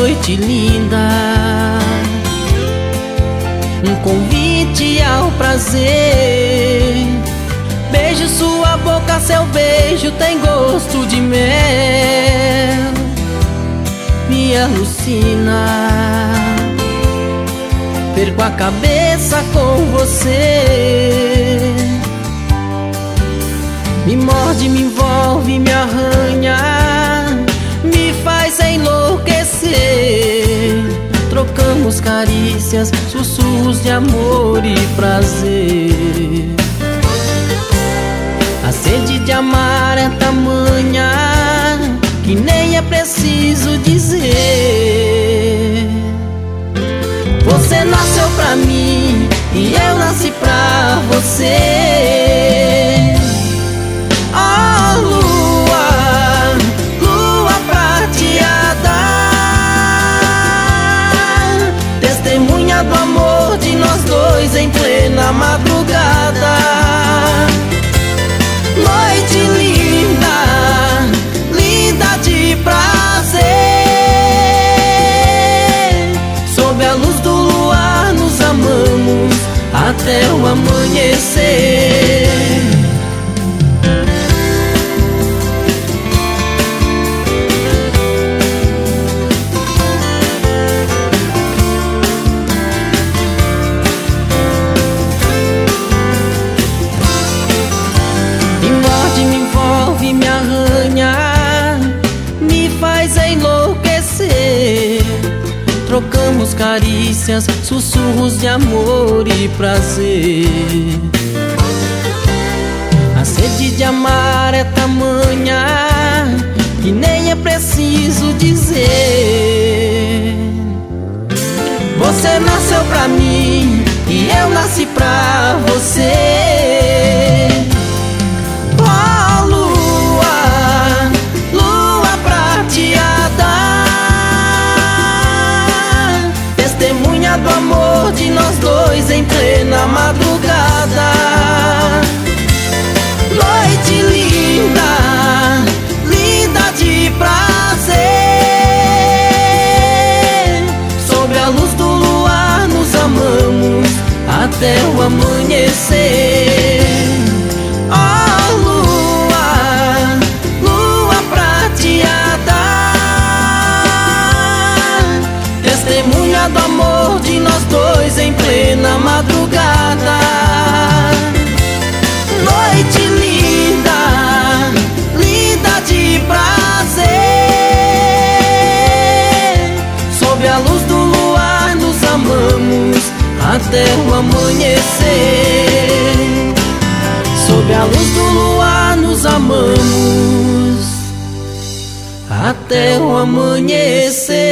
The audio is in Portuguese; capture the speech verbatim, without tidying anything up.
noite linda, um convite ao prazer. Beijo sua boca, seu beijo tem gosto de mel, me alucina. Perco a cabeça com você, me morde, me envolve, me arranha, me faz enlouquecer. Trocamos carícias, sussurros de amor e prazer. A sede de amar é tamanha que nem é preciso dizer. Você nasceu pra mim e eu nasci pra você. Oh, lua, lua prateada, testemunha do amor de nós dois em plena madrugada. Noite linda, linda de prazer, sob a luz do luar nos amamos até o amanhecer. Me arranha, me faz enlouquecer. Trocamos carícias, sussurros de amor e prazer. A sede de amar é tamanha que nem é preciso dizer. Você nasceu pra mim e eu nasci pra você. Testemunha do amor de nós dois em plena madrugada. Noite linda, linda de prazer, sob a luz do luar nos amamos até o amanhecer. Oh, lua, lua prateada, testemunha do amor de nós dois em plena madrugada. Noite linda, linda de prazer, sob a luz do luar nos amamos até o amanhecer. Sob a luz do luar nos amamos até o amanhecer.